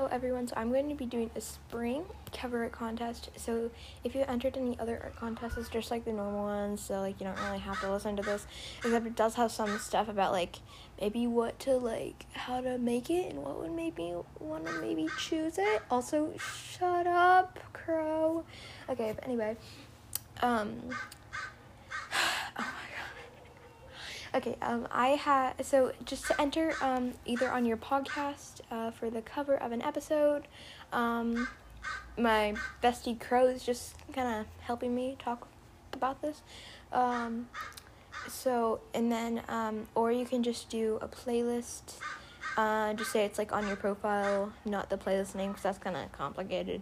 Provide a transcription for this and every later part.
everyone. So I'm going to be doing a spring cover art contest. So if you entered any other art contests, it's just like the normal ones. So like you don't really have to listen to this, except it does have some stuff about like maybe what to like, how to make it, and what would make me want to maybe choose it. Also, shut up, crow. Okay, but anyway, oh my god. Okay, so just to enter, either on your podcast, for the cover of an episode, my bestie Crow is just kind of helping me talk about this, so, and then, or you can just do a playlist, just say it's, like, on your profile, not the playlist name, because that's kind of complicated,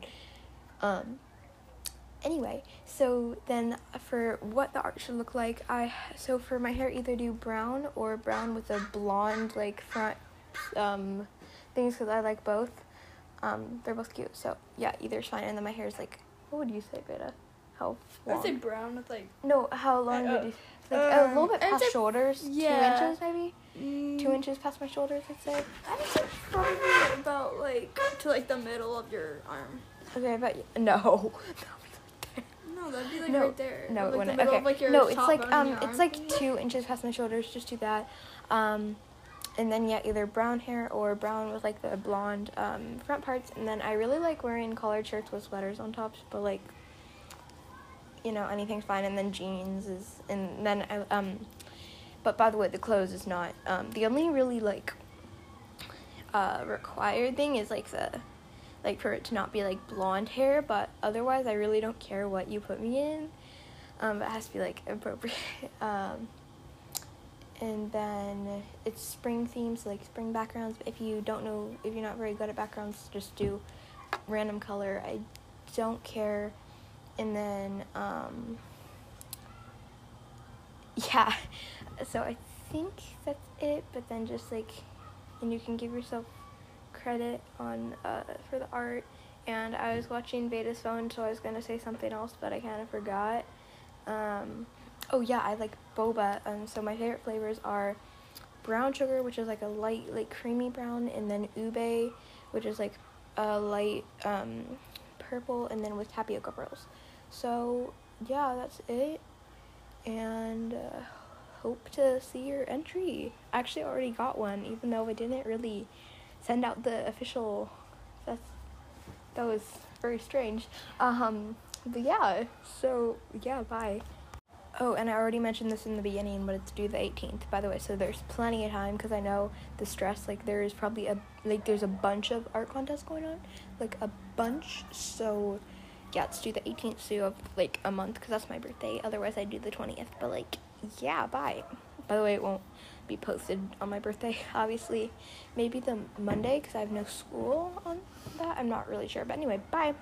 Anyway, so then for what the art should look like, so for my hair, either do brown or brown with a blonde, like, front, things, because I like both. They're both cute, so, yeah, either's fine. And then my hair is, like, what would you say, Beta? How long? I'd say brown with, like... No, how long would you... Like, a little bit past shoulders? Yeah. 2 inches, maybe? 2 inches past my shoulders, I'd say. I'd say probably about, like, to, like, the middle of your arm. Okay, but... No. No, that'd be, like, right there. No, like, when the middle of, like, your no, it's top like, bone in your it's arm. like 2 inches past my shoulders, just do that. And then, yeah, either brown hair or brown with, like, the blonde, front parts. And then I really like wearing collared shirts with sweaters on tops, but, like, you know, anything's fine. And then jeans is, and then, but by the way, the clothes is not, the only really, like, required thing is, like, for it to not be, like, blonde hair, but otherwise, I really don't care what you put me in, it has to be, like, appropriate, and then it's spring themes, so, like, spring backgrounds. If you don't know, if you're not very good at backgrounds, just do random color, I don't care. And then, yeah, so I think that's it, but then just, like, and you can give yourself credit on, for the art. And I was watching Beta's phone, so I was gonna say something else, but I kind of forgot. Oh yeah, I like boba, so my favorite flavors are brown sugar, which is like a light, like creamy brown, and then ube, which is like a light, purple, and then with tapioca pearls. So yeah, that's it, and hope to see your entry. I actually already got one, even though I didn't really send out the official, that was very strange, but yeah, so yeah, bye. Oh, and I already mentioned this in the beginning, but it's due the 18th, by the way, so there's plenty of time, because I know the stress, like, there's probably there's a bunch of art contests going on, like, a bunch, so, yeah, it's due the 18th, so you have, like, a month, because that's my birthday, otherwise I'd do the 20th, but, like, yeah, bye. By the way, it won't be posted on my birthday, obviously, maybe the Monday, because I have no school on that, I'm not really sure, but anyway, bye.